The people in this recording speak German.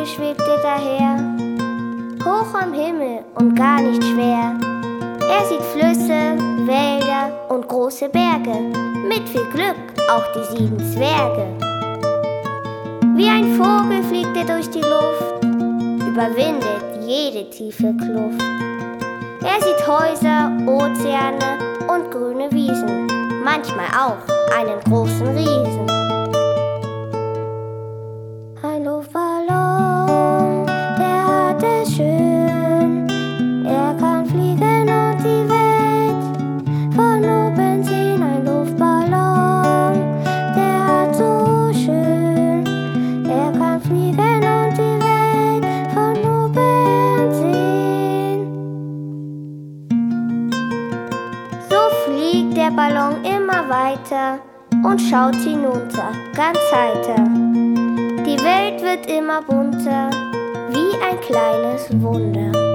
Gedanke schwebte daher, hoch am Himmel und gar nicht schwer. Er sieht Flüsse, Wälder und große Berge, mit viel Glück auch die 7 Zwerge. Wie ein Vogel fliegt er durch die Luft, überwindet jede tiefe Kluft. Er sieht Häuser, Ozeane und grüne Wiesen, manchmal auch einen großen Riesen. Ein Luftballon, der hat es schön. Er kann fliegen und die Welt von oben sehen. Ein Luftballon, der hat so schön. Er kann fliegen und die Welt von oben sehen. So fliegt der Ballon immer weiter und schaut hinunter, ganz heiter. Die Welt wird immer bunter, wie ein kleines Wunder.